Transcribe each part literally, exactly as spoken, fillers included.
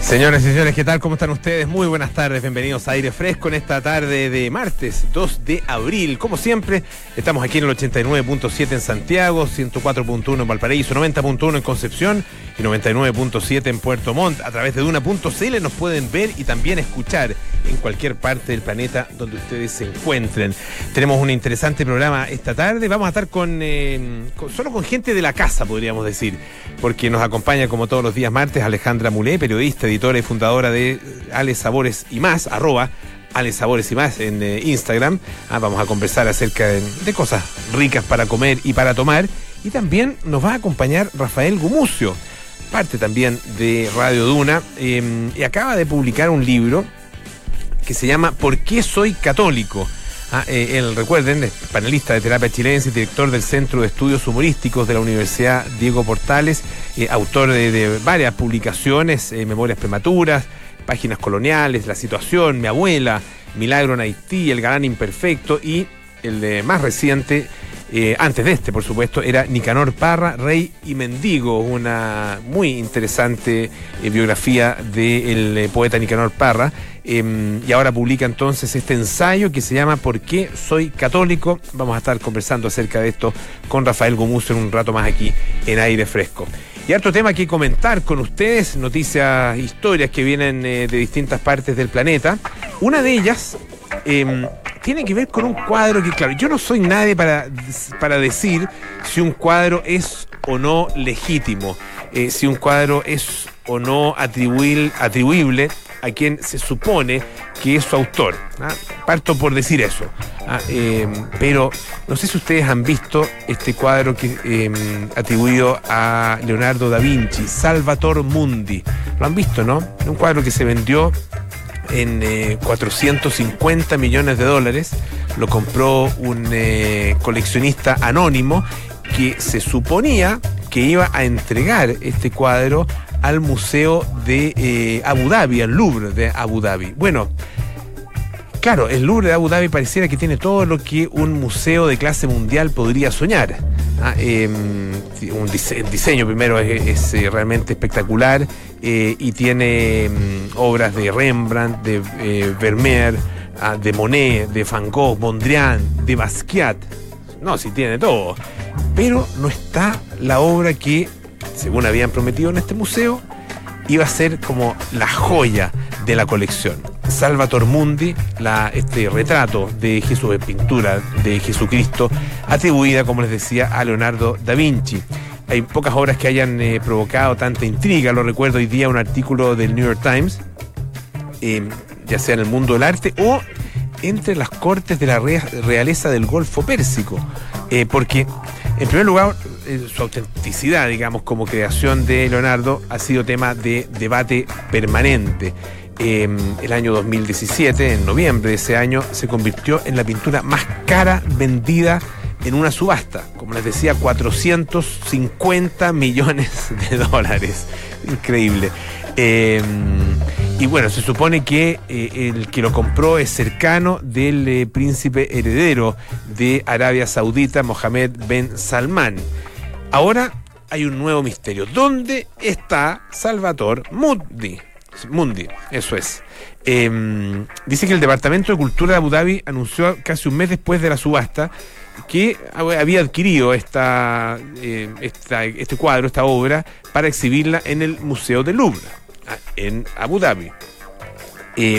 Señoras y señores, ¿qué tal? ¿Cómo están ustedes? Muy buenas tardes, bienvenidos a Aire Fresco en esta tarde de martes dos de abril. Como siempre, estamos aquí en el ochenta y nueve punto siete en Santiago, ciento cuatro punto uno en Valparaíso, noventa punto uno en Concepción y noventa y nueve punto siete en Puerto Montt. A través de Duna punto c l nos pueden ver y también escuchar en cualquier parte del planeta donde ustedes se encuentren. Tenemos un interesante programa esta tarde. Vamos a estar con, eh, con solo con gente de la casa, podríamos decir, porque nos acompaña como todos los días martes Alejandra Mulé, periodista, editora y fundadora de Ale Sabores y Más, arroba Ale Sabores y Más en eh, Instagram. Ah, vamos a conversar acerca de, de cosas ricas para comer y para tomar. Y también nos va a acompañar Rafael Gumucio, parte también de Radio Duna, eh, y acaba de publicar un libro que se llama ¿Por qué soy católico? Ah, eh, él, recuerden, es panelista de terapia chilense y director del Centro de Estudios Humorísticos de la Universidad Diego Portales, eh, autor de, de varias publicaciones, eh, Memorias Prematuras, Páginas Coloniales, La Situación, Mi Abuela, Milagro en Haití, El Galán Imperfecto, y el de más reciente, eh, antes de este, por supuesto, era Nicanor Parra, Rey y Mendigo, una muy interesante eh, biografía del eh, poeta Nicanor Parra. Eh, y ahora publica entonces este ensayo que se llama ¿Por qué soy católico? Vamos a estar conversando acerca de esto con Rafael Gumucio en un rato más aquí en Aire Fresco. Y otro tema que comentar con ustedes, noticias, historias que vienen eh, de distintas partes del planeta. Una de ellas eh, tiene que ver con un cuadro que, claro, yo no soy nadie para, para decir si un cuadro es o no legítimo, eh, si un cuadro es o no atribuible, atribuible a quien se supone que es su autor. ¿Ah? Parto por decir eso. ¿Ah? Eh, pero no sé si ustedes han visto este cuadro que eh, atribuido a Leonardo da Vinci, Salvator Mundi. Lo han visto, ¿no? Un cuadro que se vendió en eh, cuatrocientos cincuenta millones de dólares. Lo compró un eh, coleccionista anónimo que se suponía que iba a entregar este cuadro al Museo de eh, Abu Dhabi, al Louvre de Abu Dhabi. Bueno, claro, el Louvre de Abu Dhabi pareciera que tiene todo lo que un museo de clase mundial podría soñar. Ah, eh, un dise- el diseño primero es, es eh, realmente espectacular, eh, y tiene um, obras de Rembrandt, de eh, Vermeer, ah, de Monet, de Van Gogh, Mondrian, de Basquiat. No, sí tiene todo. Pero no está la obra que, según habían prometido en este museo, iba a ser como la joya de la colección. Salvator Mundi, la, este retrato de Jesús en pintura de Jesucristo, atribuida, como les decía, a Leonardo da Vinci. Hay pocas obras que hayan eh, provocado tanta intriga. Lo recuerdo hoy día un artículo del New York Times, eh, ya sea en el mundo del arte o entre las cortes de la realeza del Golfo Pérsico, eh, porque en primer lugar eh, su autenticidad, digamos, como creación de Leonardo ha sido tema de debate permanente. Eh, el año dos mil diecisiete, en noviembre de ese año, se convirtió en la pintura más cara vendida en una subasta, como les decía, cuatrocientos cincuenta millones de dólares. Increíble. Eh, y bueno, se supone que eh, el que lo compró es cercano del eh, príncipe heredero de Arabia Saudita, Mohammed Ben Salman. Ahora hay un nuevo misterio. ¿Dónde está Salvator Mundi? Mundi, eso es. Eh, dice que el Departamento de Cultura de Abu Dhabi anunció casi un mes después de la subasta que había adquirido esta, eh, esta, este cuadro, esta obra, para exhibirla en el Museo del Louvre, en Abu Dhabi. Eh,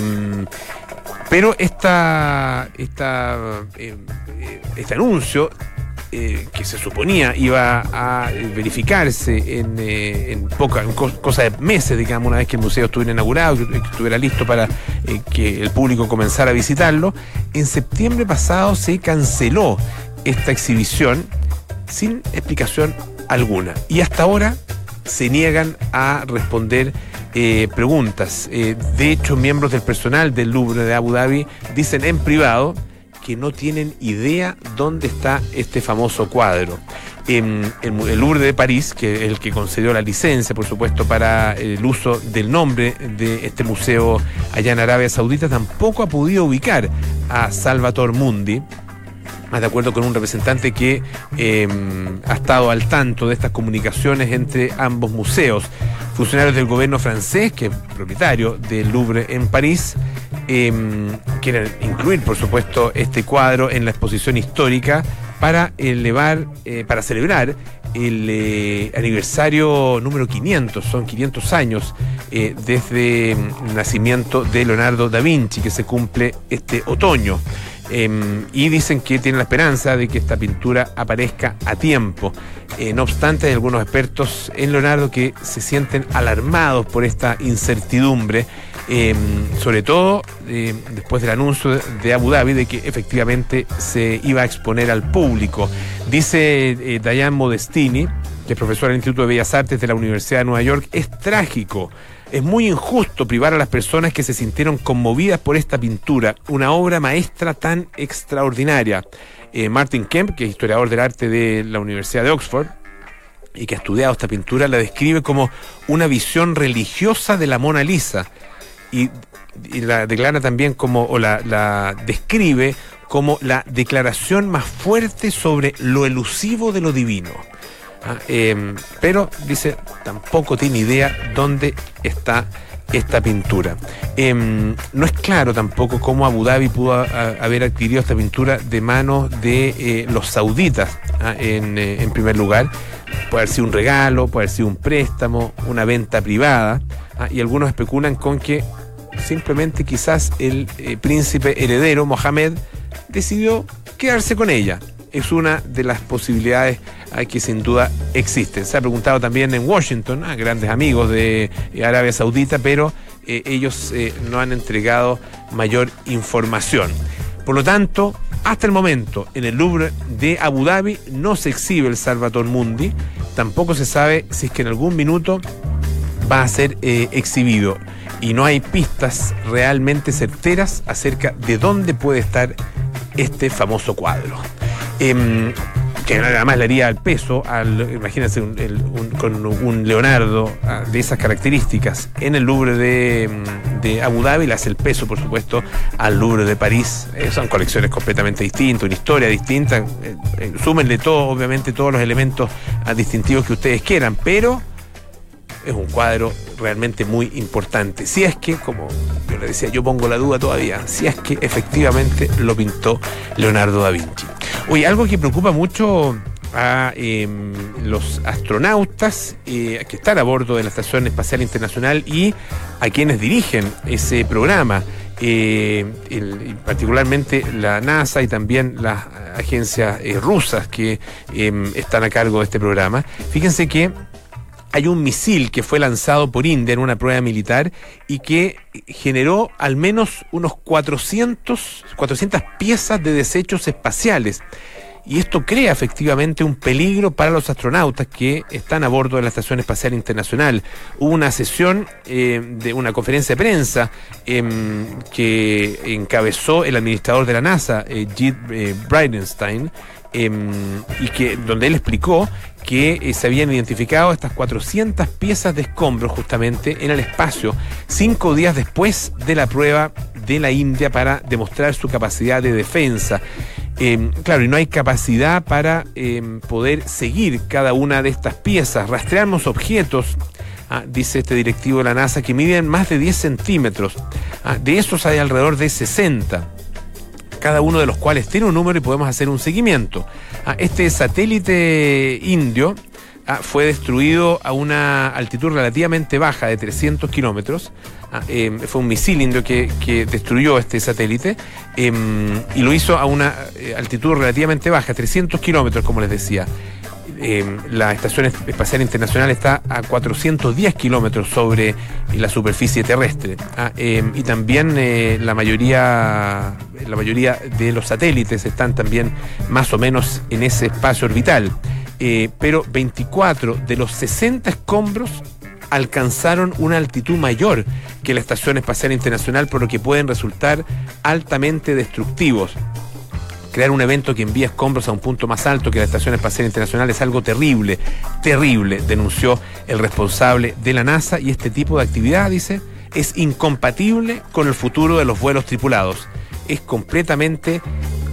pero esta, esta, eh, este anuncio, eh, que se suponía iba a verificarse en, eh, en poca en co- cosa de meses, digamos, una vez que el museo estuviera inaugurado, que, que estuviera listo para eh, que el público comenzara a visitarlo, en septiembre pasado se canceló esta exhibición sin explicación alguna. Y hasta ahora se niegan a responder eh, preguntas. Eh, de hecho, miembros del personal del Louvre de Abu Dhabi dicen en privado que no tienen idea dónde está este famoso cuadro. En el, el Louvre de París, que es el que concedió la licencia, por supuesto, para el uso del nombre de este museo allá en Arabia Saudita, tampoco ha podido ubicar a Salvator Mundi. de acuerdo con un representante que eh, ha estado al tanto de estas comunicaciones entre ambos museos. Funcionarios del gobierno francés, que es propietario del Louvre en París, eh, quieren incluir, por supuesto, este cuadro en la exposición histórica para elevar, eh, para celebrar el eh, aniversario número quinientos, son quinientos años eh, desde el nacimiento de Leonardo da Vinci, que se cumple este otoño. Eh, y dicen que tienen la esperanza de que esta pintura aparezca a tiempo. Eh, no obstante, hay algunos expertos en Leonardo que se sienten alarmados por esta incertidumbre, eh, sobre todo eh, después del anuncio de Abu Dhabi de que efectivamente se iba a exponer al público. Dice eh, Diane Modestini, que es profesora del Instituto de Bellas Artes de la Universidad de Nueva York: es trágico. Es muy injusto privar a las personas que se sintieron conmovidas por esta pintura, una obra maestra tan extraordinaria. Eh, Martin Kemp, que es historiador del arte de la Universidad de Oxford y que ha estudiado esta pintura, la describe como una visión religiosa de la Mona Lisa y, y la declara también como, o la, la describe como la declaración más fuerte sobre lo elusivo de lo divino. Ah, eh, pero, dice, tampoco tiene idea dónde está esta pintura. Eh, no es claro tampoco cómo Abu Dhabi pudo a, a, haber adquirido esta pintura de manos de eh, los sauditas, ah, en, eh, en primer lugar. Puede haber sido un regalo, puede haber sido un préstamo, una venta privada, ah, y algunos especulan con que simplemente quizás el eh, príncipe heredero, Mohammed, decidió quedarse con ella. Es una de las posibilidades eh, que sin duda existen. Se ha preguntado también en Washington a grandes amigos de eh, Arabia Saudita, pero eh, ellos eh, no han entregado mayor información. Por lo tanto, hasta el momento, en el Louvre de Abu Dhabi no se exhibe el Salvator Mundi. Tampoco se sabe si es que en algún minuto va a ser eh, exhibido. Y no hay pistas realmente certeras acerca de dónde puede estar este famoso cuadro. Eh, que además le haría el peso al, imagínense un, el, un, con un Leonardo uh, de esas características en el Louvre de, de Abu Dhabi, le hace el peso, por supuesto, al Louvre de París. Eh, son colecciones completamente distintas, una historia distinta. Eh, eh, súmenle todo, obviamente, todos los elementos uh, distintivos que ustedes quieran, pero es un cuadro realmente muy importante. Si es que, como yo le decía, yo pongo la duda todavía, si es que efectivamente lo pintó Leonardo da Vinci. Oye, algo que preocupa mucho a eh, los astronautas eh, que están a bordo de la Estación Espacial Internacional y a quienes dirigen ese programa, eh, el, particularmente la NASA y también las agencias eh, rusas que eh, están a cargo de este programa. Fíjense que hay un misil que fue lanzado por India en una prueba militar y que generó al menos unos cuatrocientas piezas de desechos espaciales. Y esto crea efectivamente un peligro para los astronautas que están a bordo de la Estación Espacial Internacional. Hubo una sesión eh, de una conferencia de prensa eh, que encabezó el administrador de la NASA, eh, Jit eh, Bridenstine, eh, y que donde él explicó que eh, se habían identificado estas cuatrocientas piezas de escombros justamente en el espacio, cinco días después de la prueba de la India para demostrar su capacidad de defensa. Eh, claro, y no hay capacidad para eh, poder seguir cada una de estas piezas. Rastreamos objetos, ah, dice este directivo de la NASA, que miden más de diez centímetros. Ah, de esos hay alrededor de sesenta. Cada uno de los cuales tiene un número y podemos hacer un seguimiento. Ah, este satélite indio ah, fue destruido a una altitud relativamente baja de trescientos kilómetros. Ah, eh, fue un misil indio que, que destruyó este satélite eh, y lo hizo a una eh, altitud relativamente baja, trescientos kilómetros, como les decía. Eh, la Estación Espacial Internacional está a cuatrocientos diez kilómetros sobre la superficie terrestre. Ah, eh, y también eh, la mayoría la mayoría de los satélites están también más o menos en ese espacio orbital. Eh, pero veinticuatro de los sesenta escombros alcanzaron una altitud mayor que la Estación Espacial Internacional, por lo que pueden resultar altamente destructivos. Crear un evento que envía escombros a un punto más alto que la Estación Espacial Internacional es algo terrible, terrible, denunció el responsable de la NASA, y este tipo de actividad, dice, es incompatible con el futuro de los vuelos tripulados. Es completamente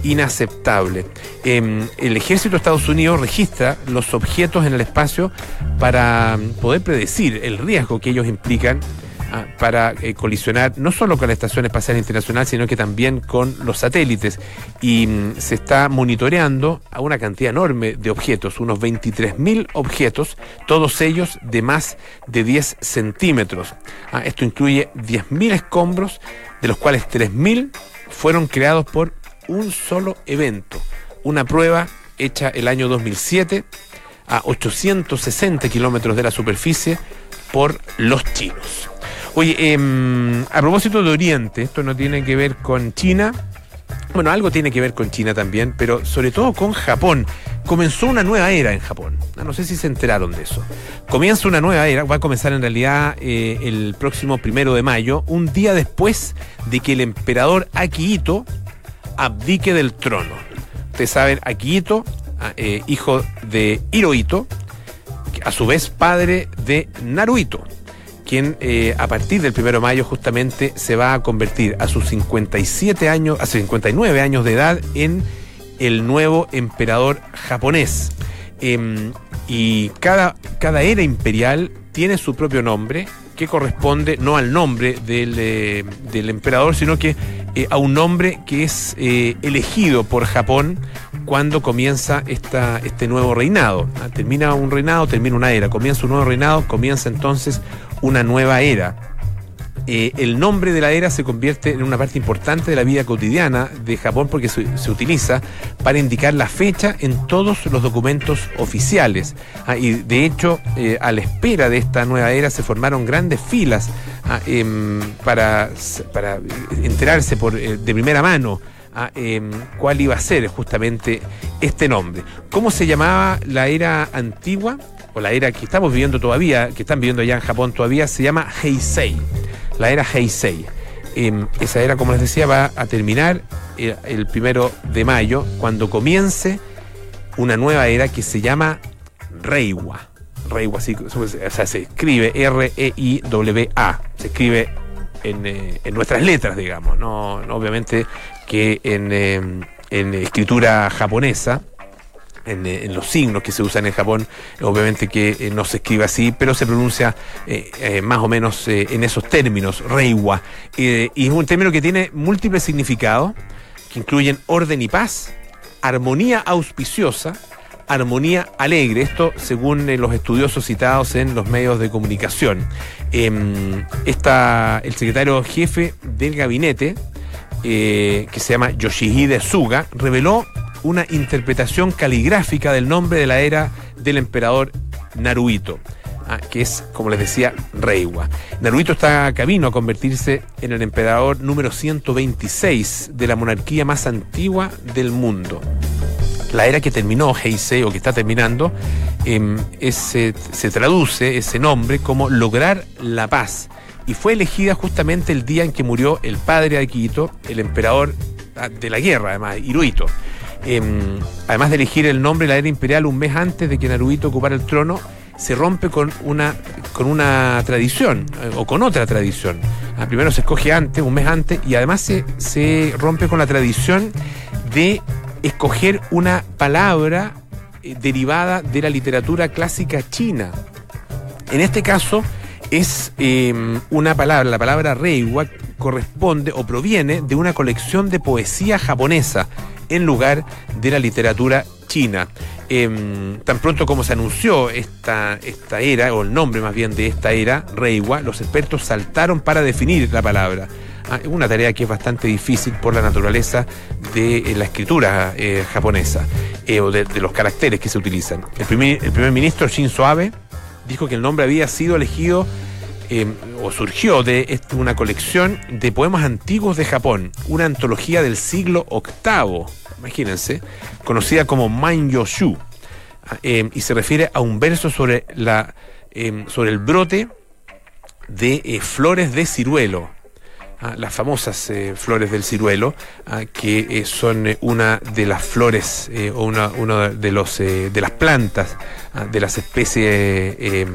inaceptable. Eh, el ejército de Estados Unidos registra los objetos en el espacio para poder predecir el riesgo que ellos implican ah, para eh, colisionar no solo con la Estación Espacial Internacional, sino que también con los satélites. Y mm, se está monitoreando a una cantidad enorme de objetos, unos veintitrés mil objetos, todos ellos de más de diez centímetros. Ah, esto incluye diez mil escombros, de los cuales tres mil fueron creados por un solo evento, una prueba hecha el año dos mil siete a ochocientos sesenta kilómetros de la superficie por los chinos. Oye, eh, a propósito de Oriente, esto no tiene que ver con China, bueno, algo tiene que ver con China también, pero sobre todo con Japón. Comenzó una nueva era en Japón. No sé si se enteraron de eso. Comienza una nueva era, va a comenzar en realidad eh, el próximo primero de mayo, un día después de que el emperador Akihito abdique del trono. Ustedes saben, Akihito, eh, hijo de Hirohito, a su vez padre de Naruhito, quien eh, a partir del primero de mayo justamente se va a convertir a sus cincuenta y siete años, a sus cincuenta y nueve años de edad en el nuevo emperador japonés. Eh, y cada, cada era imperial tiene su propio nombre, que corresponde no al nombre del, eh, del emperador, sino que eh, a un nombre que es eh, elegido por Japón cuando comienza esta, este nuevo reinado. ¿Ah? Termina un reinado, termina una era, comienza un nuevo reinado, comienza entonces una nueva era. Eh, el nombre de la era se convierte en una parte importante de la vida cotidiana de Japón porque se, se utiliza para indicar la fecha en todos los documentos oficiales. Ah, y de hecho, eh, a la espera de esta nueva era se formaron grandes filas ah, eh, para, para enterarse por, eh, de primera mano ah, eh, cuál iba a ser justamente este nombre. ¿Cómo se llamaba la era antigua? O la era que estamos viviendo todavía, que están viviendo allá en Japón todavía, se llama Heisei. La era Heisei. Eh, esa era, como les decía, va a terminar el, el primero de mayo, cuando comience una nueva era que se llama Reiwa. Reiwa, sí, o sea, se escribe R E I W A. Se escribe en, eh, en nuestras letras, digamos, no, no obviamente que en, eh, en escritura japonesa. En, en los signos que se usan en Japón, obviamente que eh, no se escribe así, pero se pronuncia eh, eh, más o menos eh, en esos términos, Reiwa. Eh, y es un término que tiene múltiples significados, que incluyen orden y paz, armonía auspiciosa, armonía alegre. Esto según eh, los estudiosos citados en los medios de comunicación. Eh, esta, el secretario jefe del gabinete, eh, que se llama Yoshihide Suga, reveló una interpretación caligráfica del nombre de la era del emperador Naruhito, ah, que es, como les decía, Reiwa. Naruhito está a camino a convertirse en el emperador número ciento veintiséis de la monarquía más antigua del mundo. La era que terminó, Heisei, o que está terminando, eh, es, se, se traduce ese nombre como lograr la paz, y fue elegida justamente el día en que murió el padre de Akihito, el emperador de la guerra, además, Hirohito. Eh, además de elegir el nombre de la era imperial un mes antes de que Naruhito ocupara el trono, se rompe con una, con una tradición, eh, o con otra tradición. Ah, primero se escoge antes, un mes antes, y además se, se rompe con la tradición de escoger una palabra eh, derivada de la literatura clásica china. En este caso es eh, una palabra, la palabra Reiwa corresponde o proviene de una colección de poesía japonesa en lugar de la literatura china. Eh, tan pronto como se anunció esta, esta era, o el nombre más bien de esta era, Reiwa, los expertos saltaron para definir la palabra. Ah, una tarea que es bastante difícil por la naturaleza de eh, la escritura eh, japonesa, eh, o de, de los caracteres que se utilizan. El primer, el primer ministro Shinzo Abe dijo que el nombre había sido elegido Eh, o surgió de este, una colección de poemas antiguos de Japón, una antología del siglo octavo, imagínense, conocida como Manyoshu, eh, y se refiere a un verso sobre, la, eh, sobre el brote de eh, flores de ciruelo, ah, las famosas eh, flores del ciruelo, ah, que eh, son eh, una de las flores eh, o una, una de, los, eh, de las plantas ah, de las especies eh,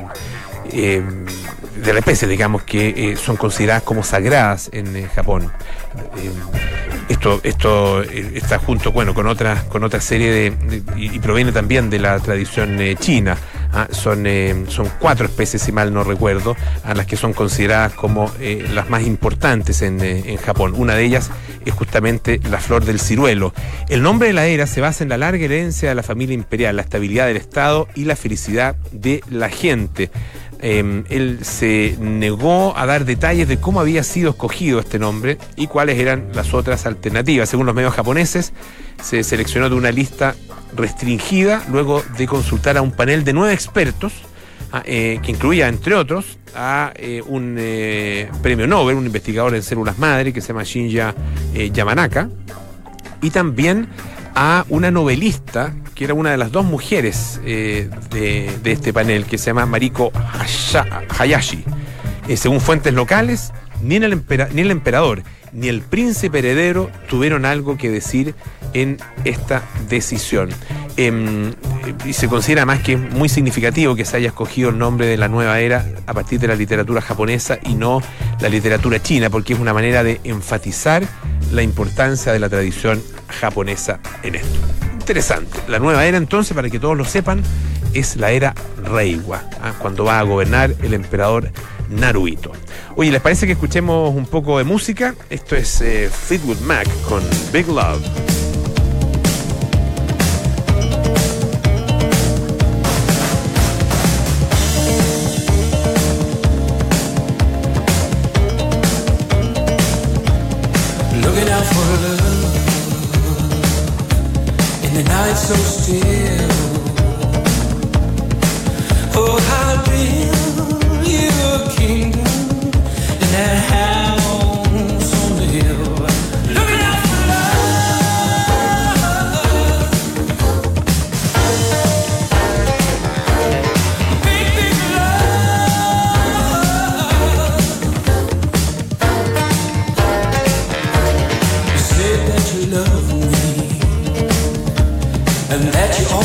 eh, de la especie, digamos, que eh, son consideradas como sagradas en eh, Japón. Eh, Esto, esto está junto, bueno, con otra, con otra serie de, de y, y proviene también de la tradición eh, china. ¿ah? Son, eh, son cuatro especies, si mal no recuerdo, a las que son consideradas como eh, las más importantes en, eh, en Japón. Una de ellas es justamente la flor del ciruelo. El nombre de la era se basa en la larga herencia de la familia imperial, la estabilidad del Estado y la felicidad de la gente. Eh, él se negó a dar detalles de cómo había sido escogido este nombre y cuáles eran las otras alternativas. Según los medios japoneses, se seleccionó de una lista restringida luego de consultar a un panel de nueve expertos, eh, que incluía, entre otros, a eh, un eh, premio Nobel, un investigador en células madre que se llama Shinya eh, Yamanaka, y también a una novelista que era una de las dos mujeres eh, de, de este panel, que se llama Mariko Hayashi. Eh, según fuentes locales, ni el, empera, ni el emperador ni el príncipe heredero tuvieron algo que decir en esta decisión. Eh, y se considera más que muy significativo que se haya escogido el nombre de la nueva era a partir de la literatura japonesa y no la literatura china, porque es una manera de enfatizar la importancia de la tradición japonesa en esto. Interesante. La nueva era, entonces, para que todos lo sepan, es la era Reiwa, ¿ah? cuando va a gobernar el emperador Naruhito. Oye, ¿les parece que escuchemos un poco de música? Esto es eh, Fleetwood Mac con Big Love. Looking out for love in the night so still. Oh, how build you a kingdom in that house on the hill. Looking out for love, big, big love. You said that you love me and that you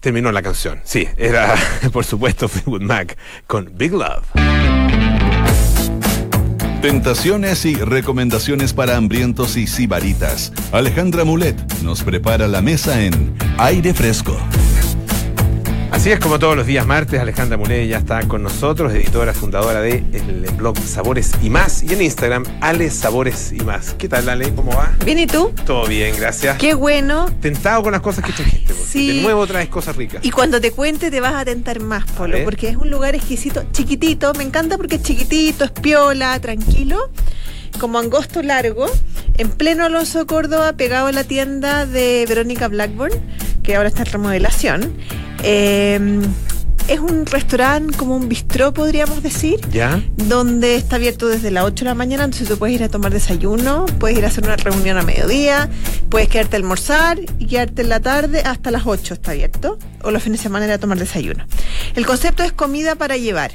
terminó la canción. Sí, era por supuesto Fleetwood Mac con Big Love. Tentaciones y recomendaciones para hambrientos y sibaritas. Alejandra Mulet nos prepara la mesa en Aire Fresco. Así es, como todos los días martes, Alejandra Mulet ya está con nosotros, editora, fundadora del blog Sabores y Más, y en Instagram, Ale Sabores y Más. ¿Qué tal, Ale? ¿Cómo va? Bien, ¿y tú? Todo bien, gracias. Qué bueno. Tentado con las cosas que trajiste, porque Sí. de nuevo traes cosas ricas. Y cuando te cuente te vas a tentar más, Polo, ver. porque es un lugar exquisito, chiquitito, me encanta porque es chiquitito, es piola, tranquilo, como angosto largo, en pleno Alonso Córdoba, pegado a la tienda de Verónica Blackburn, que ahora está en remodelación. Eh, es un restaurante como un bistró, podríamos decir, ¿Ya? donde está abierto desde las ocho de la mañana, entonces tú puedes ir a tomar desayuno, puedes ir a hacer una reunión a mediodía, puedes quedarte a almorzar y quedarte en la tarde hasta las ocho está abierto, o los fines de semana ir a tomar desayuno. El concepto es comida para llevar.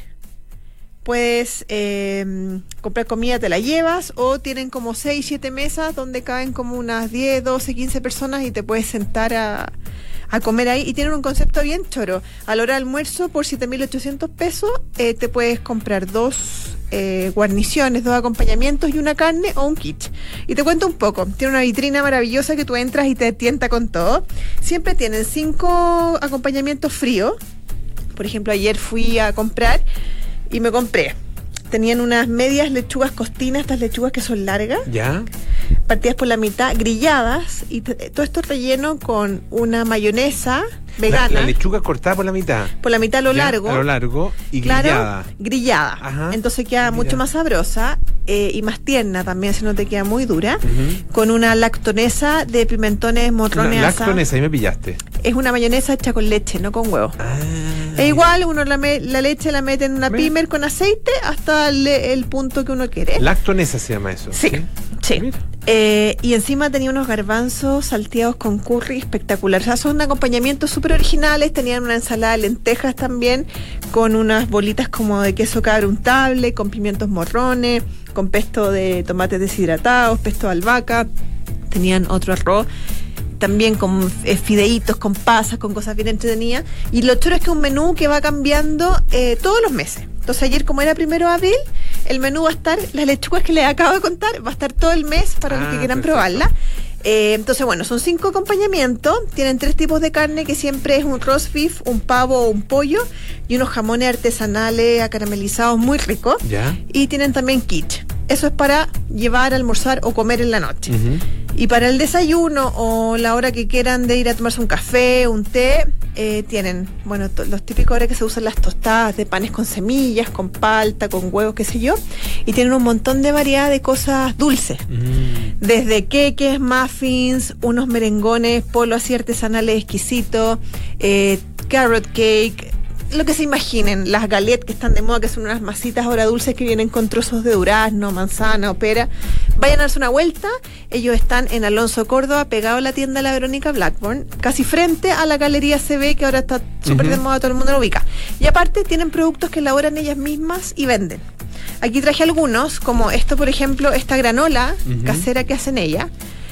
Puedes eh, comprar comida, te la llevas, o tienen como seis, siete mesas donde caben como unas diez, doce, quince personas y te puedes sentar a, a comer ahí. Y tienen un concepto bien choro. A la hora de almuerzo, por siete mil ochocientos pesos, eh, te puedes comprar dos eh, guarniciones, dos acompañamientos y una carne o un quiche. Y te cuento un poco. Tiene una vitrina maravillosa que tú entras y te tienta con todo. Siempre tienen cinco acompañamientos fríos. Por ejemplo, ayer fui a comprar y me compré. Tenían unas medias lechugas costinas, estas lechugas que son largas, ¿Ya? partidas por la mitad, grilladas, y te- todo esto relleno con una mayonesa vegana, La, la lechuga cortada por la mitad. por la mitad a lo ¿Ya? largo. A lo largo y Claro, grillada. grillada. Ajá. Entonces queda Mira. mucho más sabrosa eh, y más tierna también, si no te queda muy dura. Ujú. Con una lactonesa de pimentones morrones Una asados. lactonesa, ahí me pillaste. Es una mayonesa hecha con leche, no con huevo. Ah. E igual uno la, me- la leche la mete en una Mira. pimer con aceite hasta el, el punto que uno quiere. Lactonesa se llama eso. Sí, sí. Mira. Eh, y encima tenía unos garbanzos salteados con curry espectacular. O sea, son acompañamientos súper originales. Tenían una ensalada de lentejas también, con unas bolitas como de queso cabra untable, con pimientos morrones, con pesto de tomates deshidratados, pesto de albahaca. Tenían otro arroz también con eh, fideitos, con pasas, con cosas bien entretenidas. Y lo choro es que es un menú que va cambiando eh, todos los meses. Entonces ayer, como era primero de abril, el menú va a estar, las lechugas que les acabo de contar, va a estar todo el mes para los Ah, que quieran perfecto. probarla. Eh, entonces, bueno, son cinco acompañamientos. Tienen tres tipos de carne, que siempre es un roast beef, un pavo o un pollo, y unos jamones artesanales acaramelizados muy ricos. ¿Ya? Y tienen también quiche. Eso es para llevar, almorzar o comer en la noche. Ujú. Y para el desayuno o la hora que quieran de ir a tomarse un café, un té, eh, tienen, bueno, to- los típicos ahora que se usan las tostadas de panes con semillas, con palta, con huevos, qué sé yo. Y tienen un montón de variedad de cosas dulces. Mm. Desde queques, muffins, unos merengones, polo así artesanales exquisitos, eh, carrot cake, lo que se imaginen, las galettes que están de moda, que son unas masitas ahora dulces que vienen con trozos de durazno, manzana o pera. Vayan a darse una vuelta. Ellos están en Alonso Córdoba, pegado a la tienda de la Verónica Blackburn, casi frente a la Galería C B, que ahora está súper de Ujú. moda, todo el mundo lo ubica. Y aparte tienen productos que elaboran ellas mismas y venden. Aquí traje algunos, como esto, por ejemplo, esta granola Ujú. casera que hacen ella,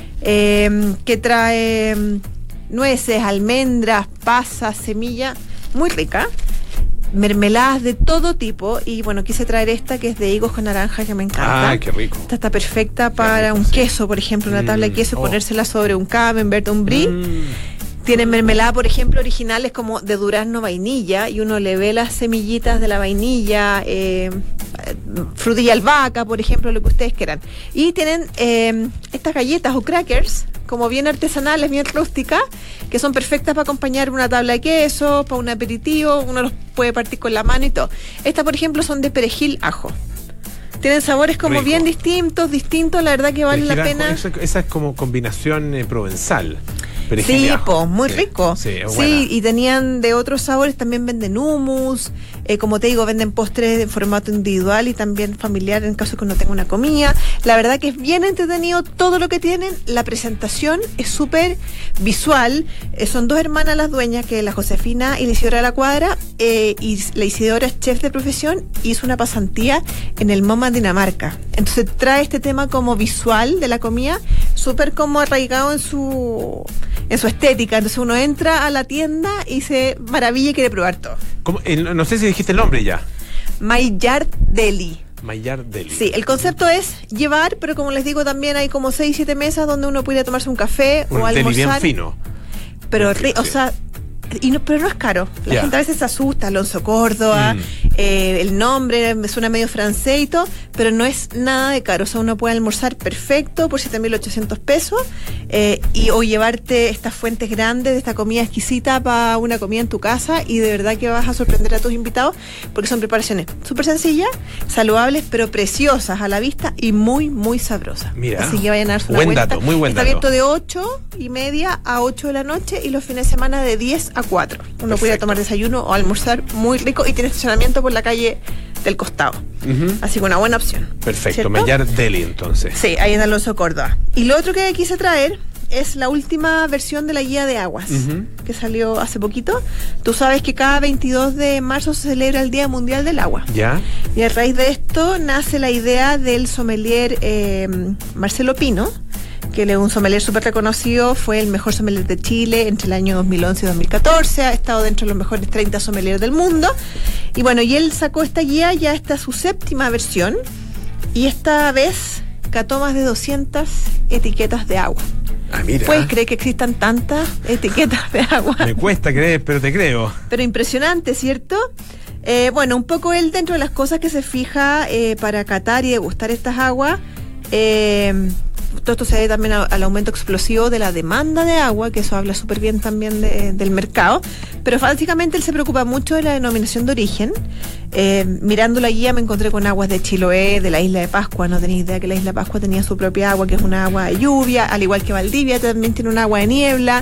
eh, que trae mm, nueces, almendras, pasas, semilla, muy rica. Mermeladas de todo tipo. Y bueno, quise traer esta que es de higos con naranja, que me encanta. Ay, qué rico. Esta está perfecta para rico, un sí. queso, por ejemplo, una tabla de Mm, queso, oh. ponérsela sobre un camembert o un brie. Mm. Tienen mermelada, por ejemplo, originales como de durazno vainilla, y uno le ve las semillitas de la vainilla, eh, frutilla albahaca, por ejemplo, lo que ustedes quieran. Y tienen eh, estas galletas o crackers, como bien artesanales, bien rústicas, que son perfectas para acompañar una tabla de queso, para un aperitivo, uno los puede partir con la mano y todo. Estas, por ejemplo, son de perejil ajo. Tienen sabores como Rico. bien distintos, distintos, la verdad que vale la Perejil, pena. Esa, esa es como combinación eh, provenzal. Perejil y Sí, ajo. po, muy Sí, rico. Sí, es Sí, buena. y tenían de otros sabores, también venden hummus, eh, como te digo, venden postres en formato individual y también familiar en caso que uno tenga una comida. La verdad que es bien entretenido todo lo que tienen. La presentación es súper visual. Eh, son dos hermanas las dueñas, que es la Josefina y la Isidora de la Cuadra, eh, y la Isidora es chef de profesión, hizo una pasantía en el MoMA, Dinamarca. Entonces trae este tema como visual de la comida súper como arraigado en su en su estética. Entonces uno entra a la tienda y se maravilla y quiere probar todo. ¿Cómo? Eh, no sé si dijiste el nombre ya. My Yard Deli. Maillard Deli. Sí, el concepto es llevar, pero como les digo, también hay como seis, siete mesas donde uno puede tomarse un café Un o deli almorzar. bien fino. Pero, Bien ri- o sí. sea, y no, pero no es caro. La Ya. gente a veces se asusta, Alonso Córdoba, Mm. eh, el nombre me suena medio francés y todo, pero no es nada de caro. O sea, uno puede almorzar perfecto por siete mil ochocientos pesos eh, y o llevarte estas fuentes grandes de esta comida exquisita para una comida en tu casa y de verdad que vas a sorprender a tus invitados porque son preparaciones súper sencillas, saludables, pero preciosas a la vista y muy, muy sabrosas. Mira, Así que vayan a darse una buen vuelta. dato, muy buen Está dato. abierto de ocho y media a ocho de la noche y los fines de semana de diez a cuatro. Uno puede Perfecto. tomar desayuno o almorzar muy rico y tiene estacionamiento por la calle del costado. Ujú. Así que una buena opción. Perfecto, ¿cierto? Maillard Deli entonces. Sí, ahí en Alonso Córdoba. Y lo otro que quise traer es la última versión de la guía de aguas Ujú. que salió hace poquito. Tú sabes que cada veintidós de marzo se celebra el Día Mundial del Agua. ¿Ya? Y a raíz de esto nace la idea del sommelier eh, Marcelo Pino, que él es un sommelier súper reconocido, fue el mejor sommelier de Chile entre el año dos mil once y dos mil catorce, ha estado dentro de los mejores treinta sommeliers del mundo. Y bueno, y él sacó esta guía, ya está su séptima versión, y esta vez cató más de doscientas etiquetas de agua. Ah, mira. ¿Puedes creer que existan tantas etiquetas de agua? Me cuesta creer, pero te creo. Pero impresionante, ¿cierto? Eh, bueno, un poco él dentro de las cosas que se fija eh, para catar y degustar estas aguas, eh, todo esto se debe también a- al aumento explosivo de la demanda de agua, que eso habla súper bien también de- del mercado, pero básicamente él se preocupa mucho de la denominación de origen. Eh, mirando la guía me encontré con aguas de Chiloé, de la isla de Pascua, no tenía idea que la isla de Pascua tenía su propia agua, que es una agua de lluvia, al igual que Valdivia también tiene un agua de niebla.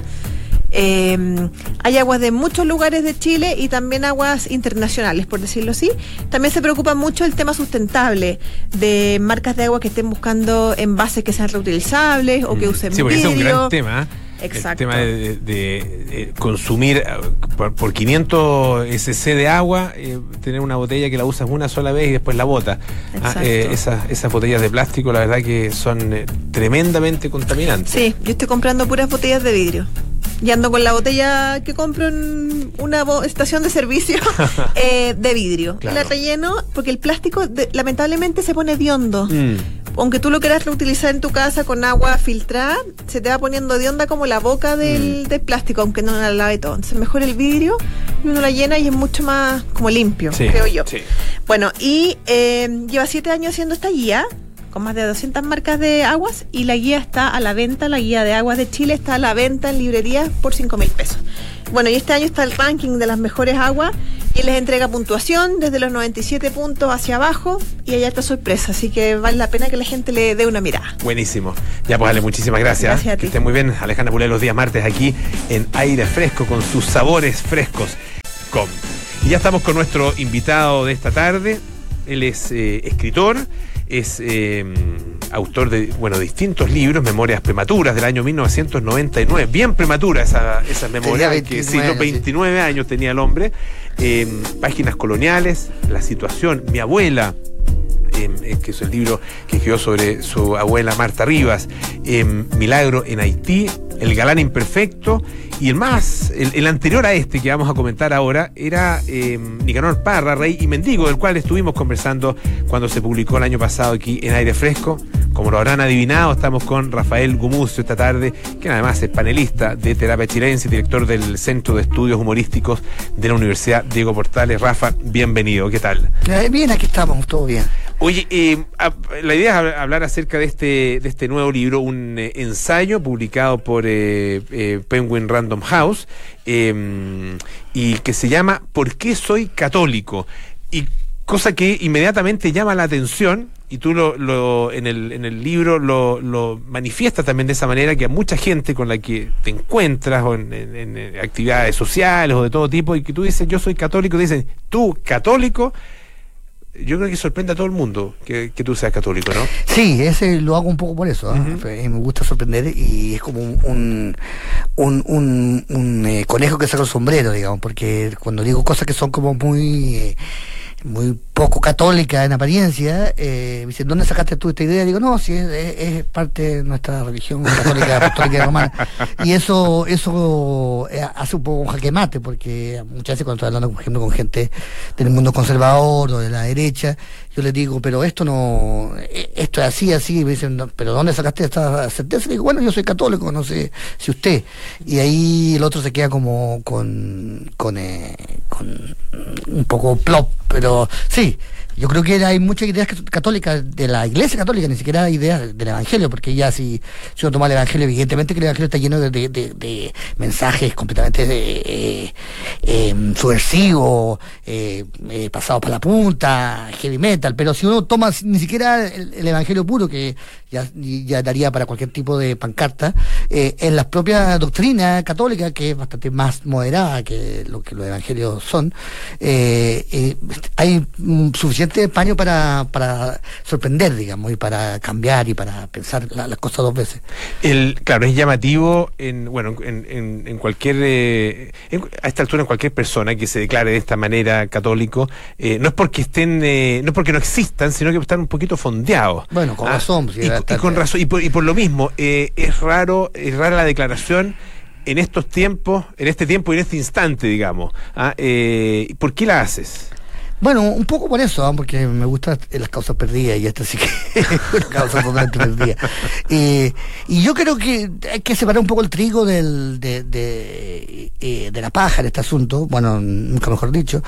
Eh, hay aguas de muchos lugares de Chile y también aguas internacionales, por decirlo así. También se preocupa mucho el tema sustentable de marcas de agua que estén buscando envases que sean reutilizables o que usen Sí, porque ese es un vidrio. gran tema. ¿eh? Exacto. El tema de, de- de, eh, consumir eh, por, por quinientos cc de agua, eh, tener una botella que la usas una sola vez y después la botas. Ah, Exacto. eh, esas, esas botellas de plástico, la verdad que son eh, tremendamente contaminantes. Sí, yo estoy comprando puras botellas de vidrio. Y ando con la botella que compro en una bo- estación de servicio eh, de vidrio. Claro. La relleno porque el plástico de- lamentablemente se pone hediondo. Mm. Aunque tú lo quieras reutilizar en tu casa con agua filtrada, se te va poniendo hedionda como la boca del, del plástico, aunque no la lave todo. Entonces mejor el vidrio y uno la llena y es mucho más como limpio, Sí, creo yo. sí. Bueno, y eh, lleva siete años haciendo esta guía con más de doscientas marcas de aguas y la guía está a la venta, la guía de aguas de Chile está a la venta en librerías por cinco mil pesos. Bueno, y este año está el ranking de las mejores aguas y les entrega puntuación desde los noventa y siete puntos hacia abajo y hay harta sorpresa, así que vale la pena que la gente le dé una mirada. Buenísimo. Ya pues Ale, muchísimas gracias. Gracias a ti. Que esté muy bien. Alejandra Pulé los días martes aquí en Aire Fresco con sus sabores frescos. Com. Y ya estamos con nuestro invitado de esta tarde. Él es eh, escritor, es eh, autor de bueno distintos libros, Memorias Prematuras del año mil novecientos noventa y nueve. Bien prematura esa, esas memorias, Tenía que sí, veintinueve los años, sí. veintinueve años tenía el hombre. Eh, Páginas coloniales, La situación, Mi abuela. Eh, que es el libro que escribió sobre su abuela Marta Rivas, eh, Milagro en Haití, El galán imperfecto, y el más, el, el anterior a este que vamos a comentar ahora era eh, Nicanor Parra, Rey y Mendigo, del cual estuvimos conversando cuando se publicó el año pasado aquí en Aire Fresco. Como lo habrán adivinado, estamos con Rafael Gumucio esta tarde, que además es panelista de Terapia Chilense y director del Centro de Estudios Humorísticos de la Universidad Diego Portales. Rafa, bienvenido, ¿qué tal? Eh, Bien, aquí estamos, todo bien. Oye, eh, a- la idea es hab- hablar acerca de este de este nuevo libro, un eh, ensayo publicado por eh, eh, Penguin Random House, eh, y que se llama ¿Por qué soy católico? Y cosa que inmediatamente llama la atención, y tú lo, lo en el en el libro lo, lo manifiestas también de esa manera, que a mucha gente con la que te encuentras o en, en- en actividades sociales o de todo tipo, y que tú dices yo soy católico, dicen tú católico. Yo creo que sorprende a todo el mundo que, que tú seas católico, ¿no? Sí, ese lo hago un poco por eso. ¿eh? Ujú. Eh, Me gusta sorprender y es como un un, un, un, un, eh, conejo que saca el sombrero, digamos, porque cuando digo cosas que son como muy... eh, muy poco católica en apariencia, eh, me dicen, ¿dónde sacaste tú esta idea? Digo, no, si es, es, es parte de nuestra religión católica, apostólica y romana. Y eso eso eh, hace un poco un jaque mate, porque muchas veces cuando estoy hablando, por ejemplo, con gente del mundo conservador o de la derecha, yo les digo, pero esto no, esto es así, así, y me dicen, no, pero ¿dónde sacaste esta certeza? Y digo, bueno, yo soy católico, no sé si usted. Y ahí el otro se queda como con, con, eh, con un poco plop, pero sí. Yo creo que hay muchas ideas católicas de la Iglesia Católica, ni siquiera ideas del Evangelio, porque ya si, si uno toma el Evangelio, evidentemente que el Evangelio está lleno de, de, de, de mensajes completamente de, eh, eh, subversivos, eh, eh, pasados para la punta, heavy metal, pero si uno toma ni siquiera el, el Evangelio puro, que ya, ya daría para cualquier tipo de pancarta, eh, en las propias doctrinas católicas, que es bastante más moderada que lo que los Evangelios son, eh, eh, hay um, suficiente paño para, para sorprender, digamos, y para cambiar y para pensar la, las cosas dos veces. El, claro, es llamativo en, bueno, en, en, en cualquier, eh, en, a esta altura en cualquier persona que se declare de esta manera católico, eh, no es porque estén, eh, no es porque no existan, sino que están un poquito fondeados. Bueno, con ah, razón. Y, y con razón, y por, y por lo mismo, eh, es raro, es rara la declaración en estos tiempos, en este tiempo y en este instante, digamos. Ah, eh, ¿por qué la haces? Bueno, un poco por eso, ¿eh? Porque me gustan las causas perdidas y esta sí que es una causa totalmente perdida. Eh, y yo creo que hay que separar un poco el trigo del, de, de, eh, de la paja en este asunto, bueno, nunca mejor dicho,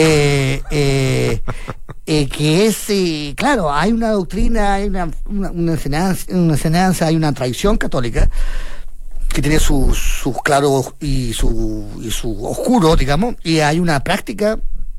eh, eh, eh, que es, eh, claro, hay una doctrina, hay una, una, una, enseñanza, una enseñanza, hay una tradición católica que tiene sus sus claros y su, y su oscuro, digamos, y hay una práctica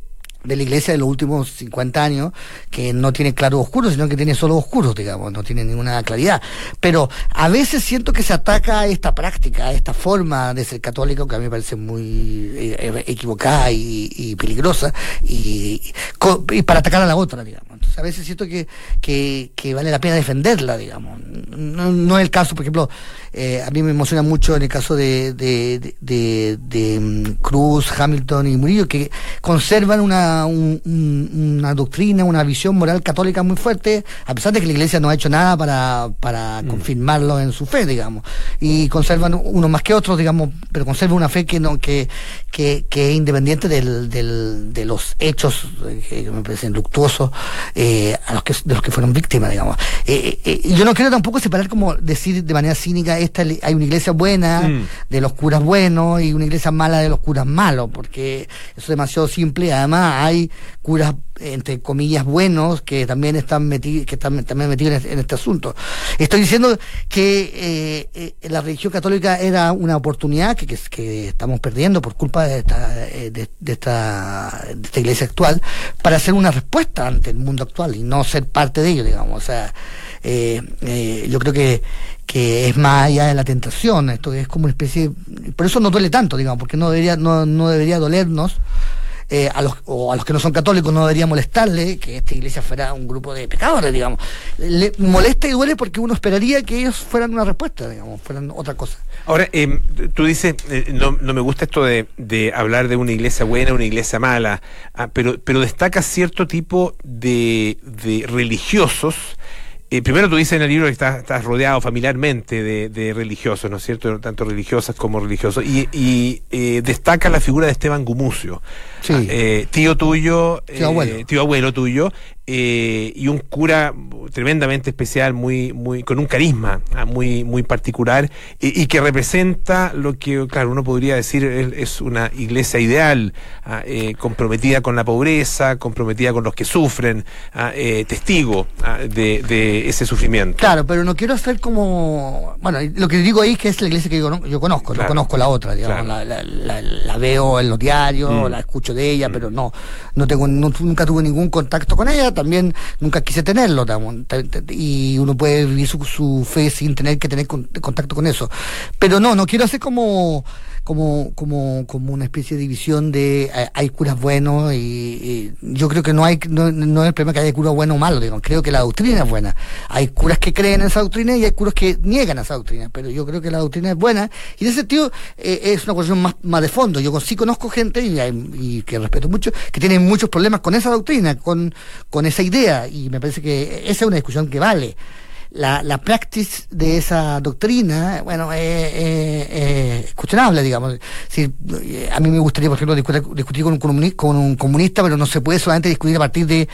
de la iglesia de los últimos cincuenta años que no tiene claro oscuro, sino que tiene solo oscuros, digamos, no tiene ninguna claridad. Pero a veces siento que se ataca a esta práctica, a esta forma de ser católico, que a mí me parece muy eh, equivocada y, y peligrosa, y, y para atacar a la otra, digamos. Entonces a veces siento que, que, que vale la pena defenderla, digamos. No, no es el caso, por ejemplo, eh, a mí me emociona mucho en el caso de, de, de, de, de um, Cruz, Hamilton y Murillo, que conservan una Un, un, una doctrina, una visión moral católica muy fuerte, a pesar de que la Iglesia no ha hecho nada para, para mm. confirmarlo en su fe, digamos, y conservan unos más que otros, digamos, pero conservan una fe que no que que, que es independiente del, del, de los hechos que me parecen luctuosos eh, a los que de los que fueron víctimas, digamos. Eh, eh, y yo no quiero tampoco separar, como decir de manera cínica, esta hay una iglesia buena mm. de los curas buenos y una iglesia mala de los curas malos, porque eso es demasiado simple. Además hay curas entre comillas buenos que también están metidos que están también metidos en este, en este asunto. Estoy diciendo que eh, eh, la religión católica era una oportunidad que, que, que estamos perdiendo por culpa de esta, de, de, esta, de esta iglesia actual, para hacer una respuesta ante el mundo actual y no ser parte de ello, digamos. O sea, eh, eh, yo creo que que es más allá de la tentación. Esto es como una especie de, por eso no duele tanto, digamos, porque no debería no, no debería dolernos. Eh, a los o a los que no son católicos no debería molestarle que esta iglesia fuera un grupo de pecadores, digamos. Le molesta y duele porque uno esperaría que ellos fueran una respuesta, digamos, fueran otra cosa. Ahora, eh, tú dices, eh, no, no me gusta esto de, de hablar de una iglesia buena, una iglesia mala, ah, pero, pero destaca cierto tipo de, de religiosos. Eh, primero tú dices en el libro que estás, estás rodeado familiarmente de, de religiosos, ¿no es cierto? Tanto religiosas como religiosos. Y, y eh, destaca la figura de Esteban Gumucio. Sí. Eh, tío tuyo, tío abuelo, eh, tío abuelo tuyo, eh, y un cura tremendamente especial, muy, muy, con un carisma ah, muy, muy particular, y, y que representa lo que, claro, uno podría decir es, es una iglesia ideal, ah, eh, comprometida con la pobreza, comprometida con los que sufren, ah, eh, testigo ah, de, de ese sufrimiento. Claro, pero no quiero hacer como, bueno, lo que digo ahí es que es la iglesia que yo, yo conozco, claro. No conozco la otra, digamos, claro. la, la, la, la veo en los diarios, mm. la escucho de ella, mm. pero no, no tengo, no, nunca tuve ningún contacto con ella, también nunca quise tenerlo, y uno puede vivir su, su fe sin tener que tener contacto con eso. Pero no, no quiero hacer como como, como, como una especie de división de eh, hay curas buenos y, y yo creo que no hay, no, no es el problema que haya cura bueno o malo, digamos. Creo que la doctrina es buena. Hay curas que creen en esa doctrina y hay curas que niegan esa doctrina, pero yo creo que la doctrina es buena y en ese sentido eh, es una cuestión más, más de fondo. Yo sí conozco gente y, y que respeto mucho, que tienen muchos problemas con esa doctrina, con, con esa idea, y me parece que esa es una discusión que vale. La, la practice de esa doctrina, bueno, es eh, eh, cuestionable, digamos. Si, eh, a mí me gustaría, por ejemplo, discutir, discutir con, un comuni- con un comunista, pero no se puede solamente discutir a partir de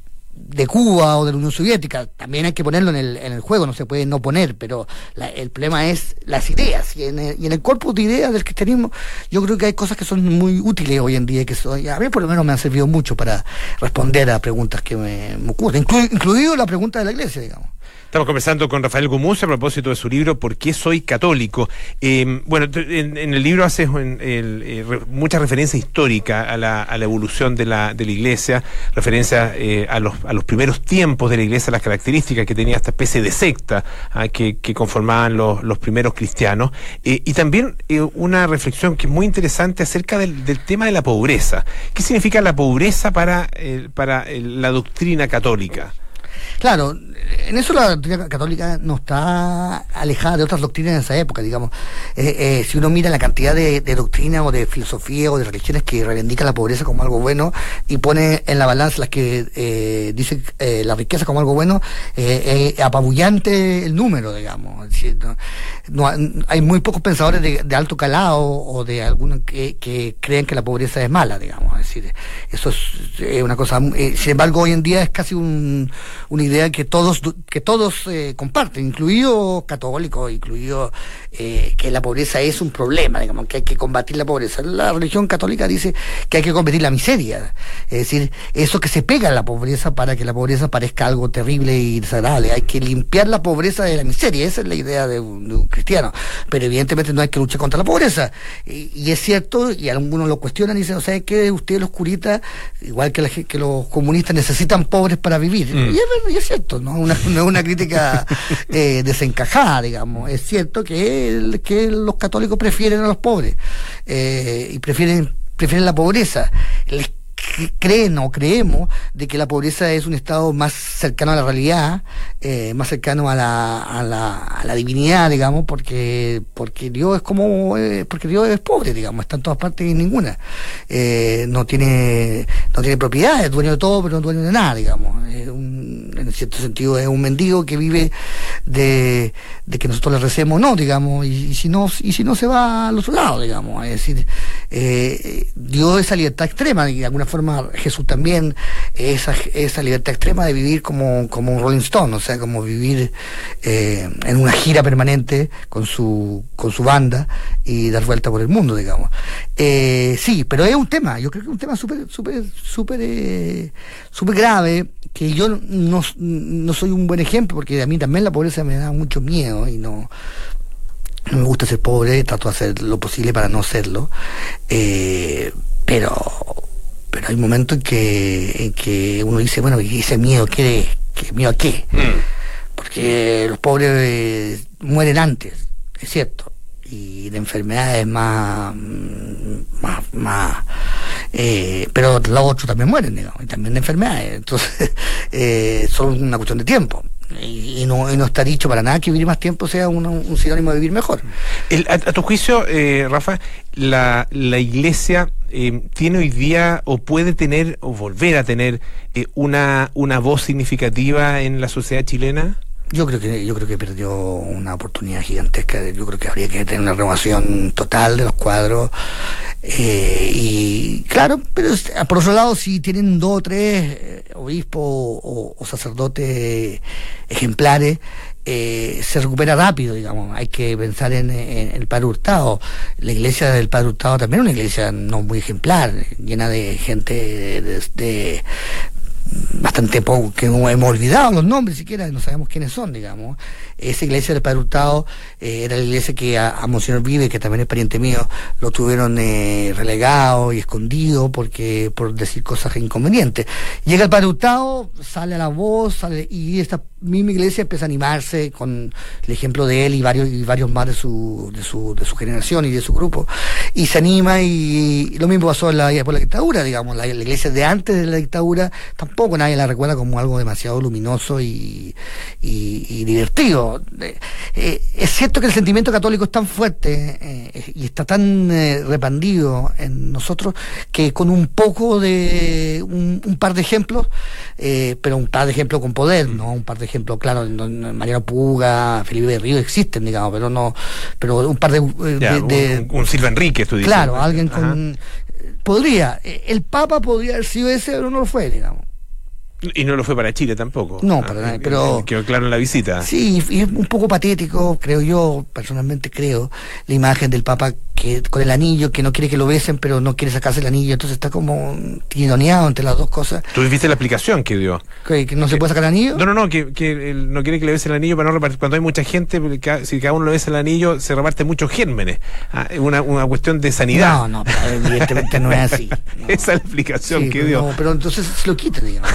de Cuba o de la Unión Soviética. También hay que ponerlo en el, en el juego, no se puede no poner, pero la, el problema es las ideas, y en, el, y en el corpus de ideas del cristianismo yo creo que hay cosas que son muy útiles hoy en día, que son, a mí por lo menos me han servido mucho para responder a preguntas que me, me ocurren, inclu, incluido la pregunta de la iglesia, digamos. Estamos conversando con Rafael Gumuz a propósito de su libro ¿Por qué soy católico? Eh, bueno, en, en el libro haces en, el, eh, re, mucha referencia histórica a la, a la evolución de la, de la Iglesia, referencia eh, a, los, a los primeros tiempos de la Iglesia, las características que tenía esta especie de secta ah, que, que conformaban los, los primeros cristianos, eh, y también eh, una reflexión que es muy interesante acerca del, del tema de la pobreza. ¿Qué significa la pobreza para, eh, para eh, la doctrina católica? Claro, en eso la doctrina católica no está alejada de otras doctrinas de esa época, digamos. Eh, eh, si uno mira la cantidad de, de doctrinas o de filosofía o de religiones que reivindican la pobreza como algo bueno y pone en la balanza las que eh, dicen eh, la riqueza como algo bueno, eh, eh, apabullante el número, digamos. Es decir, no, no, hay muy pocos pensadores de, de alto calado o de algunos que, que creen que la pobreza es mala, digamos. Es decir, eso es eh, una cosa. Eh, sin embargo, hoy en día es casi un, una idea que todos que todos eh, comparten, incluidos católicos, incluido eh, que la pobreza es un problema, digamos, que hay que combatir la pobreza. La religión católica dice que hay que combatir la miseria, es decir, eso que se pega a la pobreza para que la pobreza parezca algo terrible y desagradable. Hay que limpiar la pobreza de la miseria, esa es la idea de un, de un cristiano, pero evidentemente no hay que luchar contra la pobreza, y, y es cierto, y algunos lo cuestionan y dicen, o sea, que ustedes los curitas, igual que, la, que los comunistas, necesitan pobres para vivir, mm. y, es, y es cierto, no una, no es una crítica eh, desencajada, digamos. Es cierto que, el, que los católicos prefieren a los pobres eh, y prefieren prefieren la pobreza. Les creen o creemos de que la pobreza es un estado más cercano a la realidad, eh, más cercano a la, a la a la divinidad, digamos, porque porque Dios es como eh, porque Dios es pobre, digamos, está en todas partes y en ninguna, eh, no tiene no tiene propiedades, es dueño de todo pero no dueño de nada, digamos. Es un, en cierto sentido es un mendigo que vive de, de que nosotros le recemos, no, digamos, y, y si no y si no se va al otro lado, digamos. Es decir, eh, Dios esa libertad extrema, y de alguna forma Jesús también, esa, esa libertad extrema de vivir como, como un Rolling Stone, o sea, como vivir eh, en una gira permanente con su con su banda y dar vuelta por el mundo, digamos. Eh, sí, pero es un tema, yo creo que es un tema súper súper súper eh, súper grave, que yo no, no soy un buen ejemplo, porque a mí también la pobreza me da mucho miedo y no no me gusta ser pobre, trato de hacer lo posible para no serlo, eh, pero pero hay momentos en que en que uno dice, bueno, ¿y ese miedo qué, qué miedo a qué? Mm. Porque los pobres eh, mueren antes, es cierto, y de enfermedades más más, más eh, pero los otros también mueren, digamos, y también de enfermedades, entonces eh, son una cuestión de tiempo. Y, y, no, y no está dicho para nada que vivir más tiempo sea un, un sinónimo de vivir mejor. El, a, a tu juicio, eh, Rafa, la, la Iglesia eh, tiene hoy día o puede tener o volver a tener eh, una, una voz significativa en la sociedad chilena. Yo creo que yo creo que perdió una oportunidad gigantesca. Yo creo que habría que tener una renovación total de los cuadros. Eh, y claro, pero por otro lado, si tienen dos o tres eh, obispos o, o sacerdotes ejemplares, eh, se recupera rápido, digamos. Hay que pensar en, en el Padre Hurtado. La iglesia del Padre Hurtado también es una iglesia no muy ejemplar, llena de gente de, de bastante poco, que no hemos olvidado los nombres siquiera, no sabemos quiénes son, digamos. Esa iglesia del Padre Hurtado eh, era la iglesia que a, a Monseñor Vive, que también es pariente mío, lo tuvieron eh, relegado y escondido porque por decir cosas inconvenientes. Llega el Padre Hurtado, sale a la voz, sale, y esta misma iglesia empieza a animarse con el ejemplo de él y varios y varios más de su de su de su generación y de su grupo, y se anima, y, y lo mismo pasó en la, por la dictadura, digamos. La, la iglesia de antes de la dictadura tampoco nadie la recuerda como algo demasiado luminoso y, y, y divertido. Eh, eh, es cierto que el sentimiento católico es tan fuerte eh, y está tan eh, repandido en nosotros que con un poco de un, un par de ejemplos, eh, pero un par de ejemplos con poder, no un par de ejemplos, claro, no, no, Mariano Puga, Felipe de Río existen, digamos, pero no, pero un par de, eh, Ya, de, de un, un Silva Enríquez, tú dices. claro, alguien Ajá. con podría, eh, el Papa podría haber sido ese, pero no lo fue, digamos. Y no lo fue para Chile tampoco. No, para nada, eh, pero- eh, Quedó claro en la visita. Sí, y es un poco patético, creo yo, personalmente creo, la imagen del Papa que con el anillo, que no quiere que lo besen, pero no quiere sacarse el anillo, entonces está como tironeado entre las dos cosas. ¿Tú viste la explicación que dio? ¿Que, que no se puede sacar el anillo? No, no, no, que, que él no quiere que le bese el anillo para no repartir. Cuando hay mucha gente, porque si cada uno le besa el anillo, se reparte muchos gérmenes. Ah, es una, una cuestión de sanidad. No, no, pero evidentemente no es así. No. Esa es la explicación Sí, que pero dio. no, pero entonces se lo quita, digamos.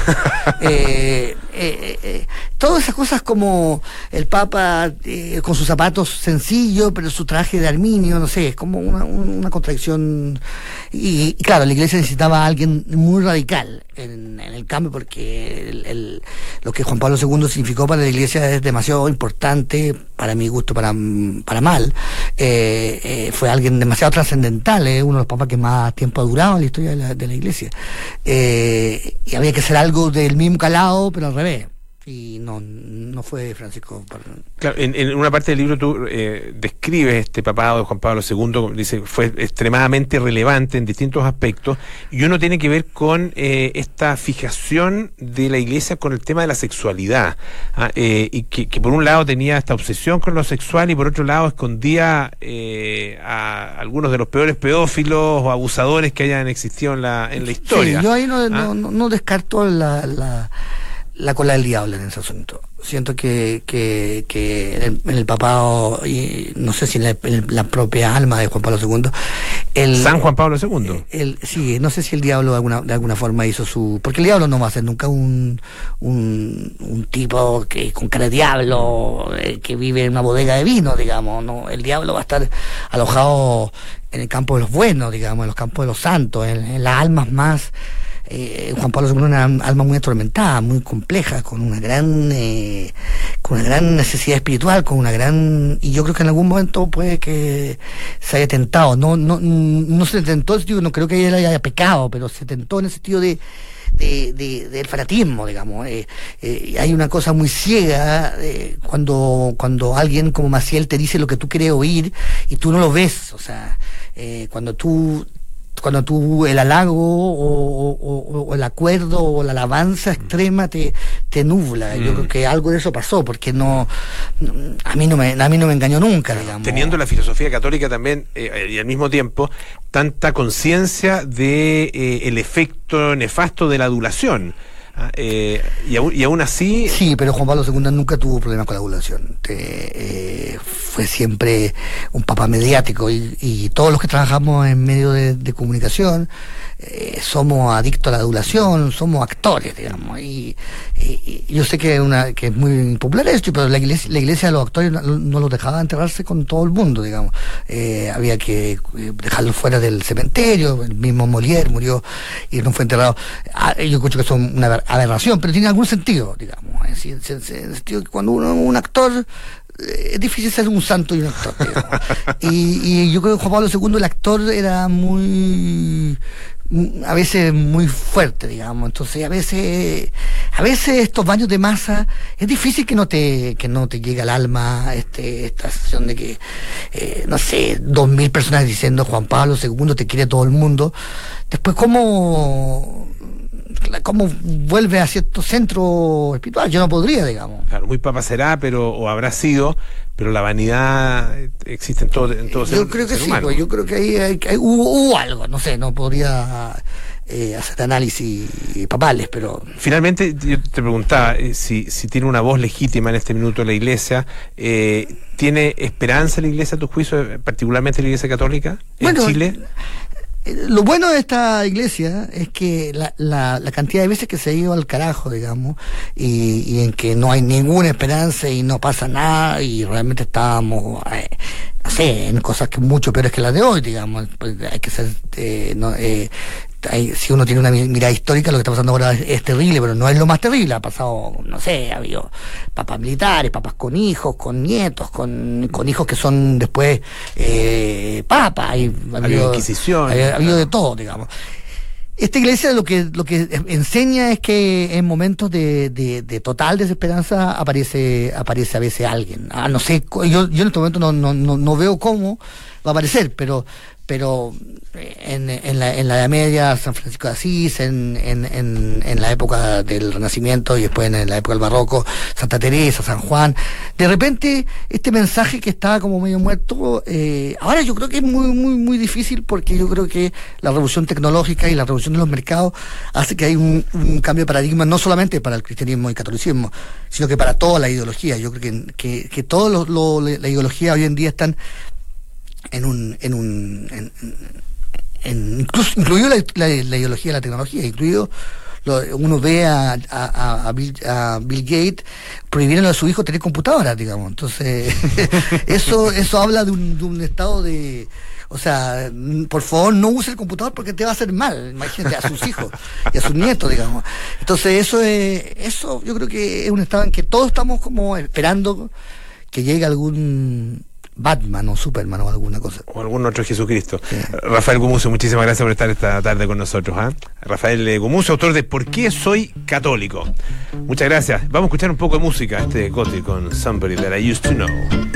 eh, eh, eh, todas esas cosas como el Papa eh, con sus zapatos sencillos, pero su traje de arminio, no sé, es como una, una contradicción. Y, y claro, la iglesia necesitaba a alguien muy radical en, en el cambio, porque el, el, lo que Juan Pablo segundo significó para la iglesia es demasiado importante, para mi gusto, para, para mal. Eh, eh, fue alguien demasiado trascendental, eh, uno de los papas que más tiempo ha durado en la historia de la, de la iglesia. Eh, y había que hacer algo del mismo calado, pero al revés. Y no, no fue Francisco. Claro, en, en una parte del libro tú eh, describes este papado de Juan Pablo segundo, dice fue extremadamente relevante en distintos aspectos, y uno tiene que ver con eh, esta fijación de la iglesia con el tema de la sexualidad, ¿ah? eh, y que, que por un lado tenía esta obsesión con lo sexual y por otro lado escondía eh, a algunos de los peores pedófilos o abusadores que hayan existido en la, en la historia. Sí, yo ahí no, ¿Ah? no, no, no descarto la... la la cola del diablo en ese asunto. Siento que, que, que en, el, en el papado, y no sé si en la, en la propia alma de Juan Pablo segundo, el, San Juan Pablo segundo. El, sí, no sé si el diablo de alguna, de alguna forma hizo su... Porque el diablo no va a ser nunca un, un, un tipo que con cara de diablo, eh, que vive en una bodega de vino, digamos. No, el diablo va a estar alojado en el campo de los buenos, digamos, en los campos de los santos, en, en las almas más... Eh, Juan Pablo segundo era una alma muy atormentada, muy compleja, con una gran eh, con una gran necesidad espiritual, con una gran... Y yo creo que en algún momento puede que se haya tentado, no no no se tentó, en el sentido, no creo que él haya pecado, pero se tentó en el sentido de de, de, del fanatismo, digamos. Eh, eh, hay una cosa muy ciega eh, cuando cuando alguien como Maciel te dice lo que tú quieres oír y tú no lo ves, o sea, eh, cuando tú cuando tú el halago o, o, o el acuerdo o la alabanza extrema te, te nubla. Mm. Yo creo que algo de eso pasó, porque no a mí no me a mí no me engañó nunca, digamos. Teniendo la filosofía católica también eh, y al mismo tiempo tanta conciencia de eh, el efecto nefasto de la adulación. Eh, y, aún, y aún así... Sí, pero Juan Pablo segundo nunca tuvo problemas con la adulación. Te, eh, fue siempre un papa mediático, y, y todos los que trabajamos en medios de, de comunicación eh, somos adictos a la adulación, somos actores, digamos. Y, y, y yo sé que, una, que es muy popular esto, pero la iglesia, la iglesia de los actores no, no los dejaba enterrarse con todo el mundo, digamos. Eh, había que dejarlos fuera del cementerio. El mismo Molière murió y no fue enterrado. Ah, yo escucho que son una aberración, pero tiene algún sentido, digamos. Es decir, en el sentido que cuando uno es un actor, eh, es difícil ser un santo y un actor, digamos. y, y yo creo que Juan Pablo segundo, el actor, era muy... a veces muy fuerte, digamos. Entonces a veces a veces estos baños de masa es difícil que no te que no te llegue al alma este esta sensación de que eh, no sé, dos mil personas diciendo Juan Pablo segundo te quiere todo el mundo. Después cómo cómo vuelve a cierto centro espiritual, yo no podría, digamos. Claro, muy papa será, pero o habrá sido, pero la vanidad existe en todo, en todo yo ser, creo que ser sí, humano. pues, yo creo que ahí hay, hay- hubo, hubo algo, no sé, no podría eh, hacer análisis papales, pero... Finalmente, yo te preguntaba eh, si, si tiene una voz legítima en este minuto la Iglesia. Eh, ¿Tiene esperanza la Iglesia, a tu juicio, particularmente la Iglesia Católica en bueno, Chile? Lo bueno de esta iglesia es que la, la, la cantidad de veces que se ha ido al carajo, digamos, y, y en que no hay ninguna esperanza y no pasa nada y realmente estábamos, eh, no sé, en cosas que mucho peores que las de hoy, digamos. Pues hay que ser, eh, no, eh, hay, si uno tiene una mirada histórica, lo que está pasando ahora es, es terrible, pero no es lo más terrible. Ha pasado, no sé, ha habido papas militares, papas con hijos, con nietos, con, con hijos que son después eh, papas. Hay, ha habido Inquisición. Ha, ha habido de todo, digamos. Esta iglesia lo que lo que enseña es que en momentos de, de, de total desesperanza aparece aparece a veces alguien. Ah, no sé, yo, yo en este momento no, no, no, no veo cómo va a aparecer, pero pero en, en, la, en la Edad Media, San Francisco de Asís, en, en, en, en la época del Renacimiento y después en la época del Barroco, Santa Teresa, San Juan, de repente este mensaje que estaba como medio muerto, eh, ahora yo creo que es muy, muy, muy difícil, porque yo creo que la revolución tecnológica y la revolución de los mercados hace que hay un, un cambio de paradigma, no solamente para el cristianismo y catolicismo, sino que para toda la ideología. Yo creo que, que, que toda lo, lo, la ideología hoy en día están en un en un en, en, incluso incluido la, la, la ideología de la tecnología, incluido lo, uno ve a, a, a, Bill, a Bill Gates prohibiendo a su hijo tener computadoras, digamos. Entonces eso eso habla de un, de un estado de, o sea, por favor no use el computador porque te va a hacer mal, imagínate, a sus hijos y a sus nietos, digamos. Entonces eso es, eso yo creo que es un estado en que todos estamos como esperando que llegue algún Batman o Superman o alguna cosa. O algún otro Jesucristo. Sí. Rafael Gumucio, muchísimas gracias por estar esta tarde con nosotros. ¿eh? Rafael Gumucio, autor de ¿Por qué soy católico? Muchas gracias. Vamos a escuchar un poco de música, este Gothic con Somebody That I Used to Know.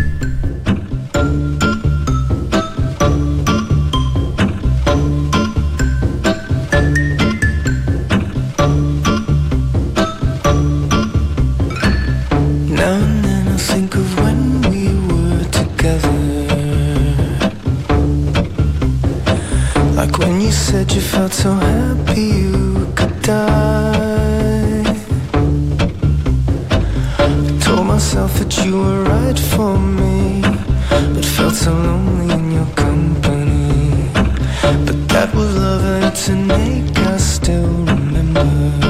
Now and then I think of when we were together, like when you said you felt so happy you could die. I told myself that you were right for me, but felt so lonely in your company. But that was love and it's an ache I still remember.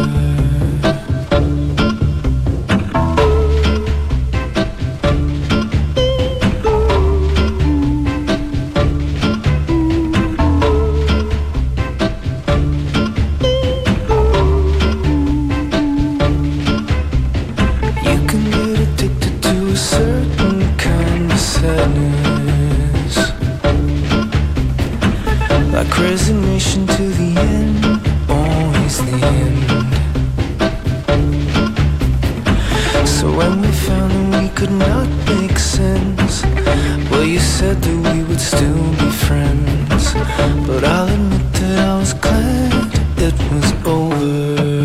Resignation to the end, always the end. So when we found that we could not make sense, well, you said that we would still be friends. But I'll admit that I was glad it was over.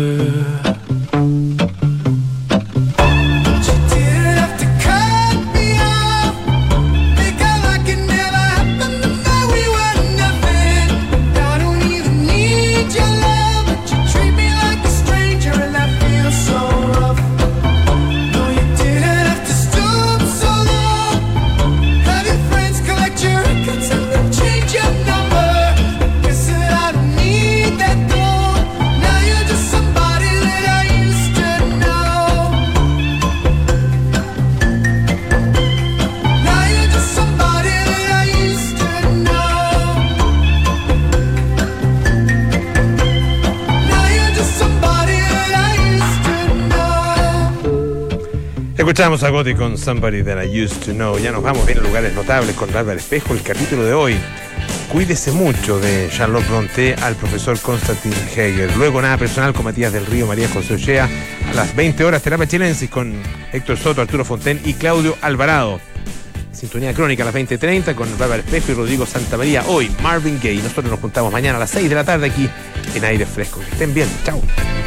Escuchamos a Gotti con Somebody That I Used to Know. Ya nos vamos bien a lugares notables con Álvaro Espejo. El capítulo de hoy, Cuídese mucho, de Charlotte Brontë al profesor Constantin Hegel. Luego Nada Personal con Matías del Río, María José Ochea. A las veinte horas Terapia Chilensis con Héctor Soto, Arturo Fonten y Claudio Alvarado. Sintonía Crónica a las veinte treinta con Álvaro Espejo y Rodrigo Santamaría. Hoy Marvin Gaye. Nosotros nos juntamos mañana a las seis de la tarde aquí en Aire Fresco. Que estén bien. Chao.